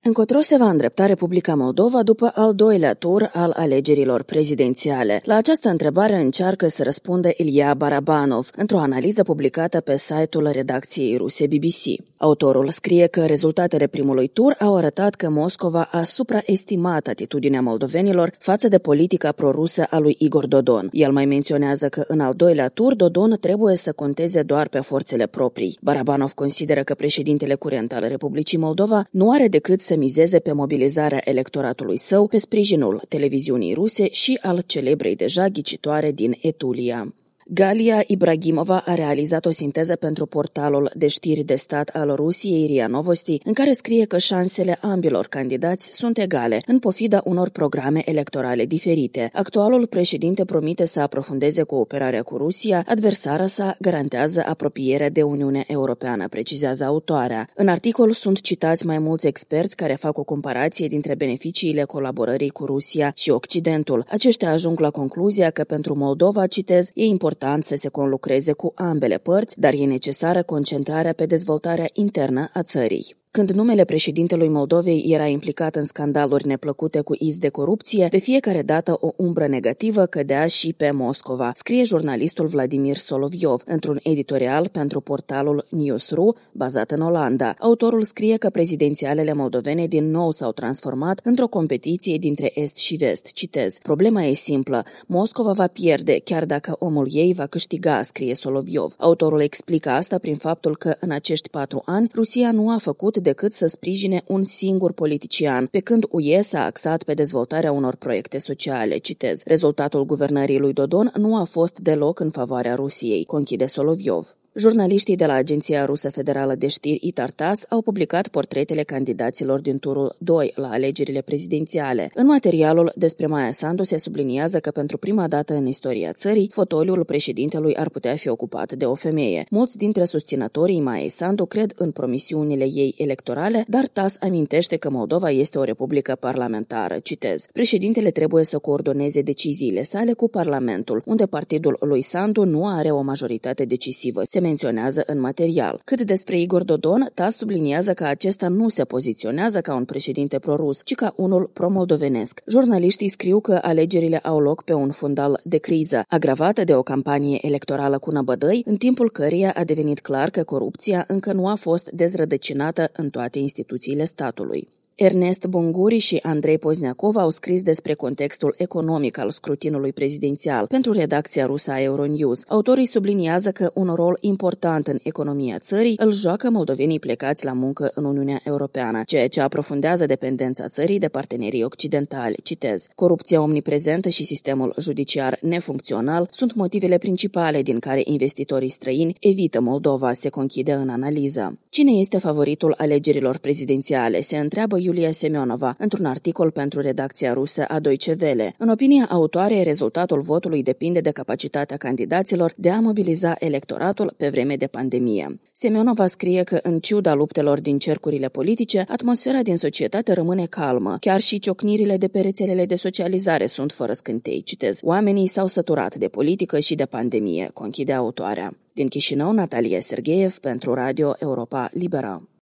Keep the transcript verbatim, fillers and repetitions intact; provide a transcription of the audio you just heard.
Încotro se va îndrepta Republica Moldova după al doilea tur al alegerilor prezidențiale? La această întrebare încearcă să răspundă Ilya Barabanov într-o analiză publicată pe site-ul redacției ruse B B C. Autorul scrie că rezultatele primului tur au arătat că Moscova a supraestimat atitudinea moldovenilor față de politica prorusă a lui Igor Dodon. El mai menționează că în al doilea tur Dodon trebuie să conteze doar pe forțele proprii. Barabanov consideră că președintele curent al Republicii Moldova nu are decât să mizeze pe mobilizarea electoratului său, pe sprijinul televiziunii ruse și al celebrei deja ghicitoare din Etulia. Galia Ibrahimova a realizat o sinteză pentru portalul de știri de stat al Rusiei RIA Novosti, în care scrie că șansele ambilor candidați sunt egale, în pofida unor programe electorale diferite. Actualul președinte promite să aprofundeze cooperarea cu Rusia, adversara sa garantează apropierea de Uniunea Europeană, precizează autoarea. În articol sunt citați mai mulți experți care fac o comparație dintre beneficiile colaborării cu Rusia și Occidentul. Aceștia ajung la concluzia că pentru Moldova, citez, e important să se conlucreze cu ambele părți, dar e necesară concentrarea pe dezvoltarea internă a țării. Când numele președintelui Moldovei era implicat în scandaluri neplăcute cu iz de corupție, de fiecare dată o umbră negativă cădea și pe Moscova, scrie jurnalistul Vladimir Soloviov într-un editorial pentru portalul News.ru, bazat în Olanda. Autorul scrie că prezidențialele moldovene din nou s-au transformat într-o competiție dintre est și vest. Citez: problema e simplă, Moscova va pierde, chiar dacă omul ei va câștiga, scrie Soloviov. Autorul explică asta prin faptul că în acești patru ani Rusia nu a făcut decât să sprijine un singur politician, pe când U E s-a axat pe dezvoltarea unor proiecte sociale. Citez: rezultatul guvernării lui Dodon nu a fost deloc în favoarea Rusiei, conchide Soloviov. Jurnaliștii de la Agenția Rusă Federală de Știri Itar-Tass au publicat portretele candidaților din turul doi la alegerile prezidențiale. În materialul despre Maia Sandu se subliniază că pentru prima dată în istoria țării, fotoliul președintelui ar putea fi ocupat de o femeie. Mulți dintre susținătorii Maiei Sandu cred în promisiunile ei electorale, dar Tass amintește că Moldova este o republică parlamentară. Citez: președintele trebuie să coordoneze deciziile sale cu Parlamentul, unde partidul lui Sandu nu are o majoritate decisivă, se menționează în material. Cât despre Igor Dodon, Tass subliniază că acesta nu se poziționează ca un președinte prorus, ci ca unul pro-moldovenesc. Jurnaliștii scriu că alegerile au loc pe un fundal de criză, agravată de o campanie electorală cu năbădăi, în timpul căreia a devenit clar că corupția încă nu a fost dezrădăcinată în toate instituțiile statului. Ernest Bunguri și Andrei Pozniakov au scris despre contextul economic al scrutinului prezidențial pentru redacția rusă a Euronews. Autorii subliniază că un rol important în economia țării îl joacă moldovenii plecați la muncă în Uniunea Europeană, ceea ce aprofundează dependența țării de partenerii occidentali. Citez: corupția omniprezentă și sistemul judiciar nefuncțional sunt motivele principale din care investitorii străini evită Moldova, se conchide în analiză. Cine este favoritul alegerilor prezidențiale? Se întreabă Iulia Semionova într-un articol pentru redacția rusă a Deutsche Welle. În opinia autoarei, rezultatul votului depinde de capacitatea candidaților de a mobiliza electoratul pe vreme de pandemie. Semionova scrie că, în ciuda luptelor din cercurile politice, atmosfera din societate rămâne calmă. Chiar și ciocnirile de pe rețelele de socializare sunt fără scântei. Citez: oamenii s-au săturat de politică și de pandemie, conchide autoarea. Din Chișinău, Natalia Sergeev pentru Radio Europa Liberă.